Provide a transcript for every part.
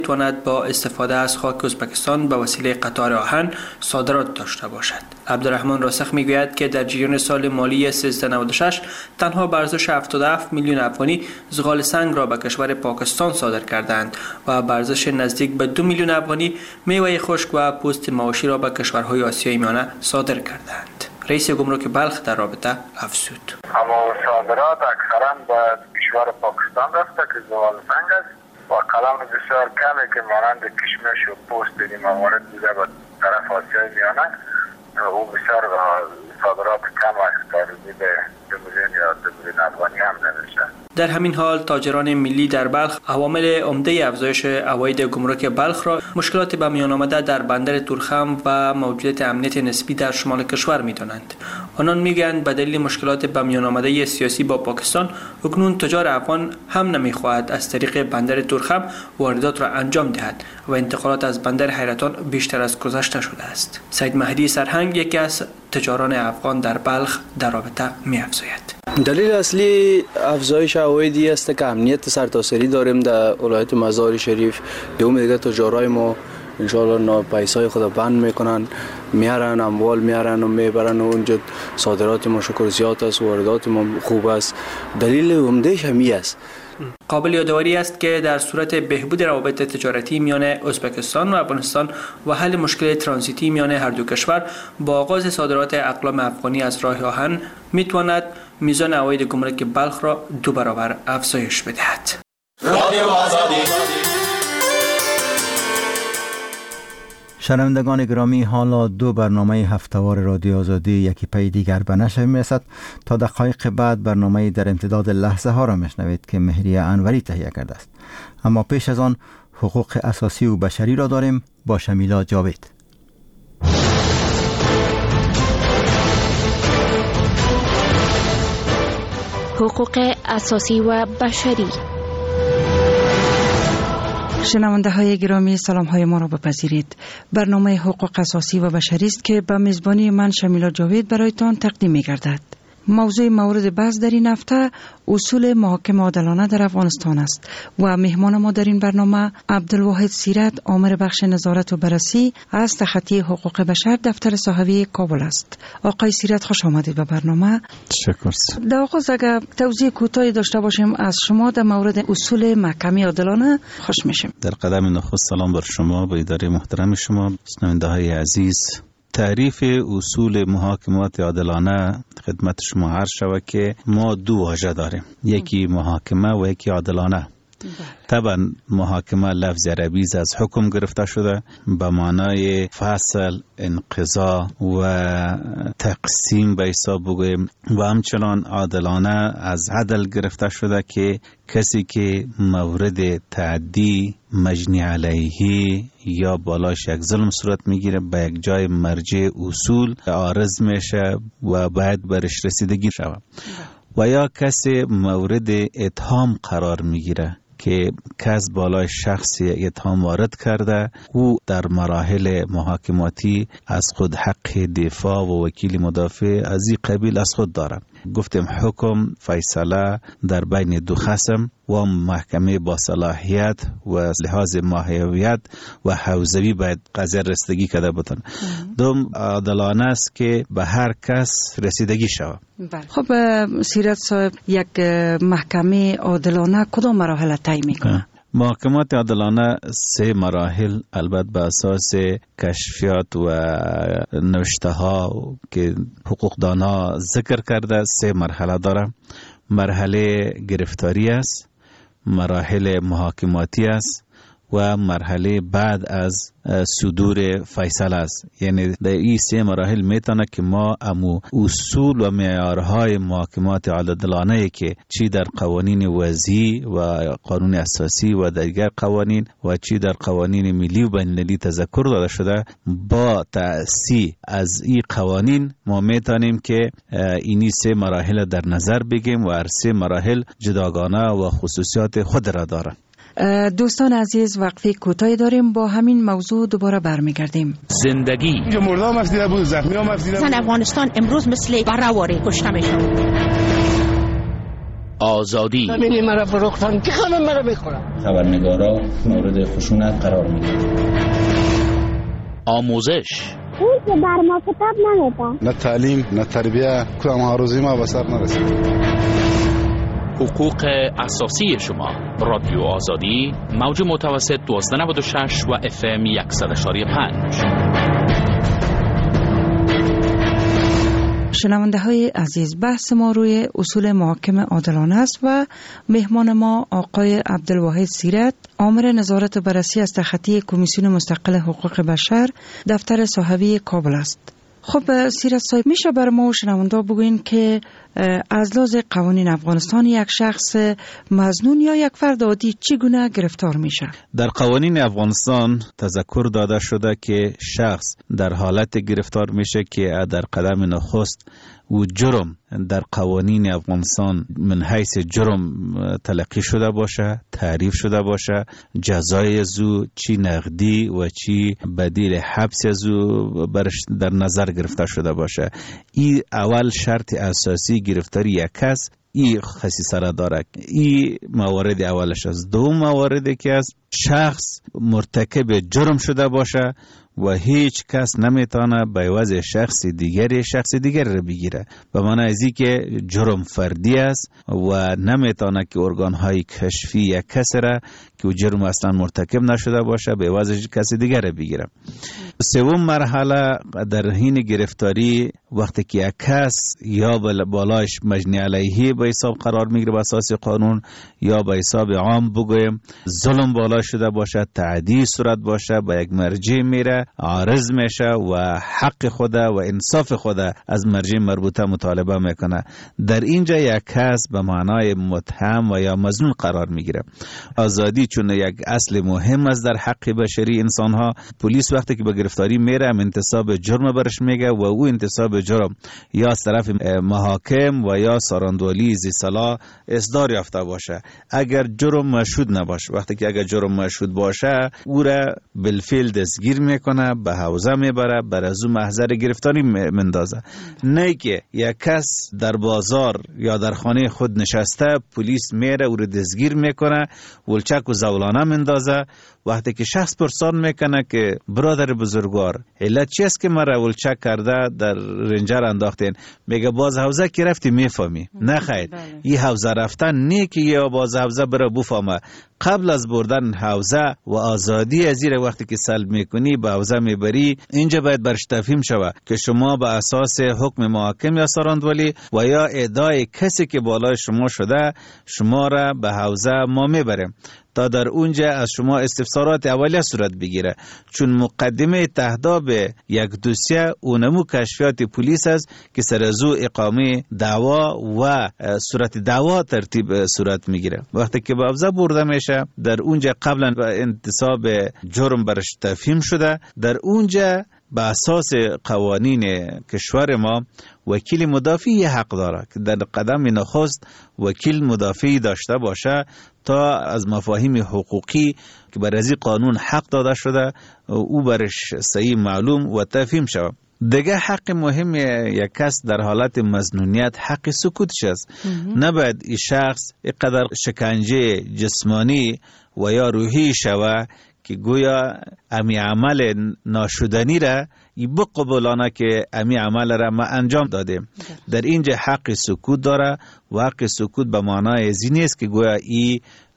میتواند با استفاده از خاک ازبکستان به وسیله قطار آهن صادرات داشته باشد. عبدالرحمن راسخ میگوید که در جریان سال مالی 1396 تنها به ارزش 77 میلیون افغانی زغال سنگ را به کشور پاکستان صادر کردند و به ارزش نزدیک به 2 میلیون افغانی میوه خشک و پوست مواشی را به کشورهای آسیای میانه صادر کردند. رئیس گمرک بلخ در رابطه افزود: اما صادرات اکثرا به کشور پاکستان رفته که زغال سنگ است و کلام بسیار کمی که مانند کشمش و پوست این موارد دیده به طرف آسیای میانه او بسیار صادرات کم است، تقریباً 2 میلیون یا 2 میلیون افغانی هم نمیشه. در همین حال تاجران ملی در بلخ عوامل عمده افزایش عواید گمرک بلخ را مشکلات به میان آمده در بندر تورخم و موجودیت امنیت نسبی در شمال کشور می‌دانند. آنان میگویند به دلیل مشکلات به میان آمده سیاسی با پاکستان اکنون تجار افغان هم نمی‌خواهد از طریق بندر تورخم واردات را انجام دهد و انتقالات از بندر حیرتان بیشتر از گذشته شده است. سید مهدی سرهنگ یکی از تجاران افغان در بلخ در رابطه می‌افزاید: دلیل اصلی افزایش عوایدی است که امنیت سرتاسری داریم در ولایت مزار شریف. دوم دیگه تجارای ما ان شاء الله پیسای خود بند میکنن، میارن اموال میارن و میبرن و اونجا صادرات ما شکر زیاد است، واردات ما خوب است. دلیل عمدهش همین است. قابل یادآوری است که در صورت بهبود روابط تجارتی میان ازبکستان و افغانستان و حل مشکل ترانزیتی میان هر دو کشور با آغاز صادرات اقلام افغانی از راه آهن میتواند میزان عواید گمرک بلخ را 2 برابر افزایش بدهد. شنوندگان گرامی، حالا 2 برنامه هفتهوار رادیو آزادی یکی پی دیگر به نشر میرسد. تا دقایق بعد برنامه در امتداد لحظه ها را میشنوید که مهریه انوری تهیه کرده است. اما پیش از آن حقوق اساسی و بشری را داریم با شمیلا جاوید. حقوق اساسی و بشری. شنونده های گرامی، سلام های ما را بپذیرید. برنامه حقوق اساسی و بشری است که به میزبانی من شمیلا جاوید برایتان تقدیم می گردد. موضوع مورد بحث در این هفته اصول محاکمه عادلانه در افغانستان است و مهمان ما در این برنامه عبدالواحد سیرت، آمر بخش نظارت و بررسی از تخطی حقوق بشر دفتر صحوی کابل است. آقای سیرت، خوش آمدید به برنامه. تشکر. در آغاز اگر توضیح کوتاهی داشته باشیم از شما در مورد اصول محکمه عادلانه خوش میشیم. در قدم نخست سلام بر شما و اداره محترم شما، شنونده های عزیز. تعریف اصول محاکمات عادلانه خدمت شما عرض شود که ما 2 واژه داریم، یکی محاکمه و یکی عادلانه. طبعا محاکمه لفظ عربی از حکم گرفته شده به معنای فصل، انقضا و تقسیم به حساب بگویم، و همچنان عادلانه از عدل گرفته شده که کسی که مورد تعدی، مجنی علیه یا بالاش یک ظلم صورت میگیره به یک جای مرجع اصول عارض میشه و باید برش رسیدگی شود، و یا کسی مورد اتهام قرار میگیره که کس بالای شخصی اتهام وارد کرده، او در مراحل محاکماتی از خود حق دفاع و وکیل مدافع از این قبیل از خود داره. گفتیم حکم، فیصله در بین 2 خصم و محکمه با صلاحیت و لحاظ ماهیت و حوزوی باید قضیه رسیدگی کرده بودن. دوم عادلانه است که به هر کس رسیدگی شود. خب سیرت صاحب، یک محکمه عادلانه کدام مراحل طی میکنه؟ محاکمات عادلانه 3 مراحل البته به اساس کشفیات و نوشته ها که حقوقدانا ذکر کرده 3 مرحله داره. مرحله گرفتاری است، مراحل محاکماتی است و مرحله بعد از صدور فیصله است. یعنی در این 3 مراحل میتونه که ما امو اصول و معیارهای محاکمات عادلانه که چی در قوانین وضعی و قانون اساسی و دیگر قوانین و چی در قوانین ملی و بین‌المللی تذکر داده شده، با تأسیس از این قوانین ما میتونیم که اینی 3 مراحل در نظر بگیریم و هر 3 مراحل جداگانه و خصوصیات خود را دارند. دوستان عزیز، وقفه کوتاهی داریم، با همین موضوع دوباره برمیگردیم. زندگی مردم مفسیده بود، زخمی ها مفسیده بود. افغانستان امروز مثل برآواره کشته میشن. آزادی. همین مرا فروختن که همه مرا میخورن. خبرنگارا مورد خشونت قرار میدن. آموزش. اون که بر ما کتاب نمیدن. نه تعلیم نه تربیه، کدام هاروزی ما به سر نرسید. حقوق اساسی شما. رادیو آزادی، موج متوسط 1296 و FM 100.5. شنونده های عزیز، بحث ما روی اصول محاکمه عادلانه است و مهمان ما آقای عبدالواحد سیرت، آمر نظارت و بررسی از تخطی کمیسیون مستقل حقوق بشر دفتر صاحبی کابل است. خب سیرت صاحب، میشه بر ما و شنونده بگوین که از لحاظ قوانین افغانستان یک شخص مظنون یا یک فرد عادی چگونه گرفتار میشه؟ در قوانین افغانستان تذکر داده شده که شخص در حالت گرفتار میشه که در قدم نخست و جرم در قوانین افغانستان من حیث جرم تلقی شده باشه، تعریف شده باشه، جزای زو چی نقدی و چی بدیل حبس زو برش در نظر گرفته شده باشه. این اول شرط اساسی گرفتاری یک کس این خصیصه را داره. این موارد اولش است. دوم موارد که از شخص مرتکب جرم شده باشه و هیچ کس نمیتونه به عوض شخص دیگر را بگیره. به معنی ازی که جرم فردی است و نمیتونه که ارگانهای کشفی یک کس را که جرم اصلا مرتکب نشده باشه به عوض کس دیگر را بگیره. سوم مرحله در حین گرفتاری وقتی که یک کس یا بالایش مجنی علیه به حساب قرار میگیره به اساس قانون یا به حساب عام بگویم ظلم بالا شده باشه، تعدی صورت باشه، به یک مرجع میره، عارض میشه و حق خود و انصاف خود از مرجع مربوطه مطالبه میکنه. در اینجا یک کس به معنای متهم و یا مظنون قرار میگیره. آزادی چون یک اصل مهم است در حق بشری انسان ها، پلیس وقتی که به گرفتاری میره انتصاب جرم برش میگه و او انتصاب جرم یا از طرف محاکم و یا ساراندولی زی صلاح اصدار یافته باشه. اگر جرم مشهود نباشه، وقتی که اگر جرم مشهود باشه او را بالفعل دستگیر میکنه، به حوزه میبره، بر از او محضر گرفتاری مندازه. نه که یک کس در بازار یا در خانه خود نشسته پلیس میره او را دستگیر میکنه، ولچک و زولانه مندازه. وقتی که شخص پرسان میکنه که برادر بزرگوار علت چی است که مرا ولچک کرده در رنجر انداختین، میگه باز حوزه که رفتی میفهمی. نه خیر، این حوزه رفتن نه که یا باز حوزه بره بفهمه. قبل از بردن حوزه و آزادی از زیر وقتی که سلب میکنی به حوزه میبری، اینجا باید برش تفهیم شود که شما به اساس حکم محاکم یا ساراندولی و یا ادعای کسی که بالای شما شده شما را به حوزه ما میبریم تا در اونجا از شما استفسارات اولیه صورت بگیره. چون مقدمه تهداب یک دوسیه اونمو کشفیات پلیس است که سر از او اقامه دعوا و صورت دعوا ترتیب صورت میگیره. وقتی که به حوزه برده میشه در اونجا قبلا انتصاب جرم برش تفهیم شده، در اونجا به اساس قوانین کشور ما وکیل مدافعی حق داره که در قدم نخست وکیل مدافعی داشته باشه تا از مفاهیم حقوقی که بر از قانون حق داده شده او برش صحیح معلوم و تفهیم شود. دیگه حق مهم یک کس در حالت مظنونیت حق سکوتش است. نباید این شخص اینقدر شکنجه جسمانی و یا روحی شود که گویا امی عمل ناشدنی را بقبولانه که امی عمل را ما انجام دادیم. در اینجا حق سکوت داره و حق سکوت به معنای ازی نیست که گویا ای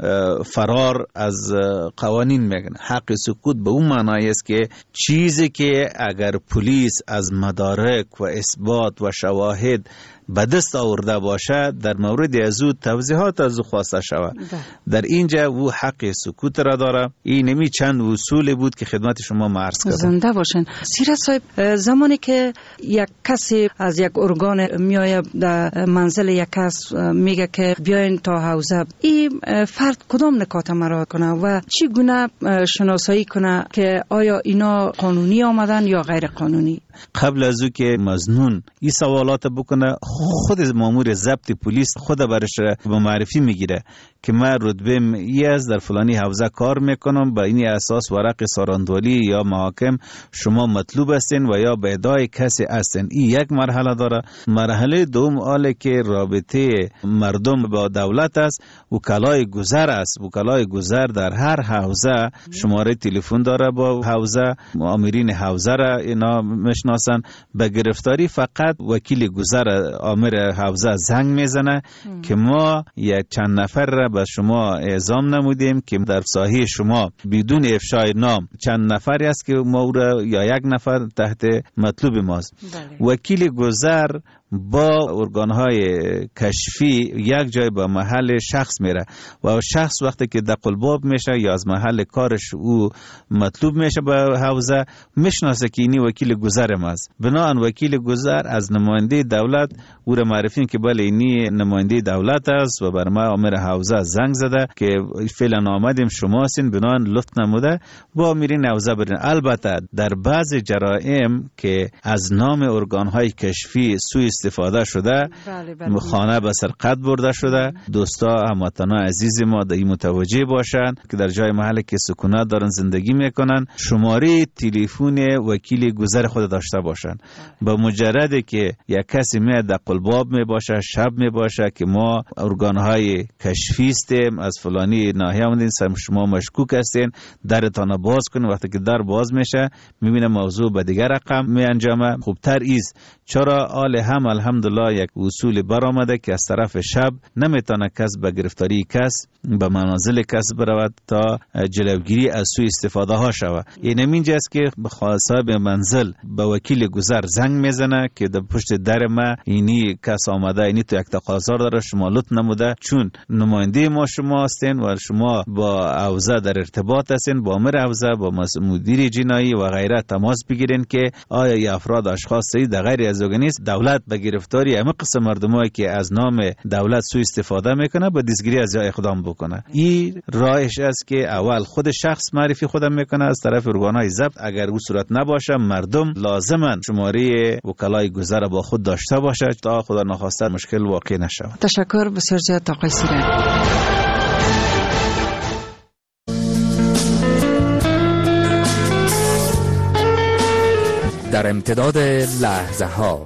فرار از قوانین میگن. حق سکوت به اون معنای است که چیزی که اگر پلیس از مدارک و اثبات و شواهد به دست آورده باشه در مورد از او توضیحات از او خواسته شود. در اینجا او حق سکوت را داره. این نمی چند اصول بود که خدمت شما عرض کردم. زنده باشین. سیرت صاحب، زمانی که یک کسی از یک ارگان میایه در منزل یک کس میگه که بیاین تا حوزه، این فرد کدام نکات مراعات کنه و چی گونه شناسایی کنه که آیا اینا قانونی آمدن یا غیر قانونی؟ قبل از او که مظنون این سوالات بکنه خود مامور ضبط پلیس خود برش به معرفی میگیره که من رتبه ای از در فلانی حوزه کار میکنم، با این اساس ورق ساراندولی یا محاکم شما مطلوب هستین و یا به ادای کسی هستین. این یک مرحله داره. مرحله دوم آله که رابطه مردم با دولت است، وکلای گذر است. وکلای گذر در هر حوزه شماره تلفن داره، با حوزه آمرین حوزه را اینا میشناسن. به گرفتاری فقط وکیل گذر آمر حوزه زنگ میزنه که ما یک چند نفر را به شما اعزام نمودیم که در ساحه شما بدون افشای نام چند نفری است که ما یا یک نفر تحت مطلوب ماست. وکیل گذر با ارگانهای کشفی یک جای به محل شخص میره و شخص وقتی که دقلباب میشه یا از محل کارش او مطلوب میشه به حوزه، میشناسه که اینی وکیل گذر ماست. بنابراین وکیل گذر از نماینده دولت او را معرفی که بله اینی نماینده دولت است و بر ما آمر حوزه زنگ زده که فعلا آمدیم شما هستین، بنابراین لطف نموده با میرین حوزه برین. البته در بعض جرائم که از نام ارگانهای کشفی سوء استفاده شده، خانه به سرقت برده شده، دوستا هموطنا عزیز ما در این متوجه باشن که در جای محل که سکونت دارن زندگی میکنن شماره تلفن وکیل گذر خود داشته باشن. با مجرد که یک کسی میاد در قلباب می باشه، شب می باشه که ما ارگانهای کشفی هستیم از فلانی ناحیه آمدین، شما مشکوک هستین، درتان باز کنین. وقتی که در باز میشه میبینه موضوع به دیگر رقم می انجامه. خوبتر ایست چرا آل هم الحمدلله یک اصول برآمده که از طرف شب نمیتونه کس به گرفتاری کس به منازل کس برود تا جلوگیری از سوء استفاده ها شود. این اینجاست که صاحب منزل به وکیل گذر زنگ میزنه که در پشت در ما اینی کس آمده، اینی تو یک تقاضا داره، شما لطف نموده چون نماینده ما شما هستین و شما با حوزه در ارتباط هستین، با امر حوزه با مدیر جنایی و غیره تماس بگیرین که آیا ای افراد اشخاصی در غیر از نیست. دولت به گرفتاری همه قسم مردمایی که از نام دولت سوء استفاده میکنه با دستگیری از جا اقدام بکنه. این راهش است که اول خود شخص معرفی خودم میکنه از طرف ارگانهای ضبط. اگر او صورت نباشه مردم لازماً شماره وکلای گذر با خود داشته باشه تا خدا نخواسته مشکل واقع نشود. تشکر بسیار زیاد آقای سیرک. در امتداد لحظه ها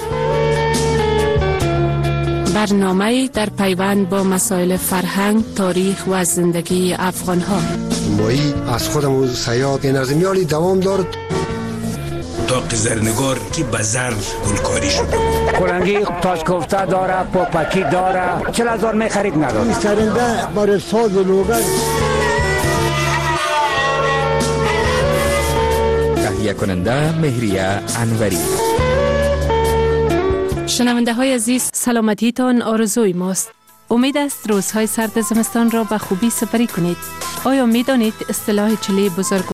برنامه در پیوند با مسائل فرهنگ، تاریخ و زندگی افغان ها. مایی از خودمون سیاد این از میالی دوام دارد. اتاق زرنگار که به زر گلکاری شده. کلنگی تاش کوفته داره، پاپکی داره، 40,000 می خرید نداره. سرنده برای ساز و لوگر. تهیه کننده مهریه انوری. شنونده های عزیز، سلامتیتان آرزوی ماست. امید است روزهای سرد زمستان را به خوبی سپری کنید. آیا می دانید اصطلاح چلی بزرگ